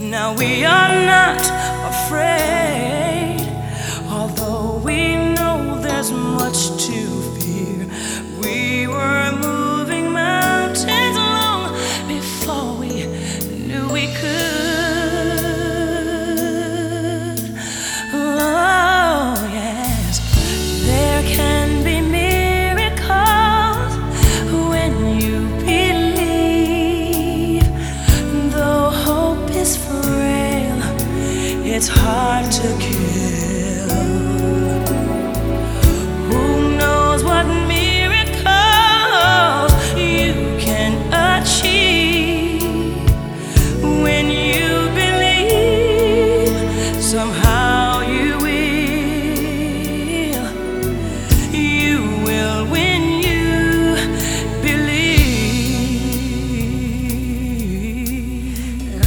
Now we are not afraid, although we know there's much to fear. We were moving mountains long before we knew we could. Oh, yes, there can be miracles when you believe. Though hope is frail, it's hard to kill. Who knows what miracles you can achieve when you believe? Somehow you will when you believe.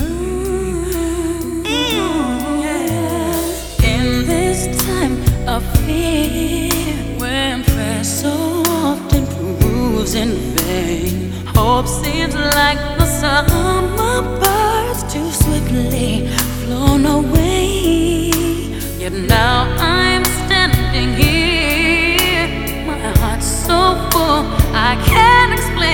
In this time of fear, when prayer so often proves in vain, hope seems like the summer birds too swiftly flown away. Yet now I'm standing here, my heart's so full I can't explain.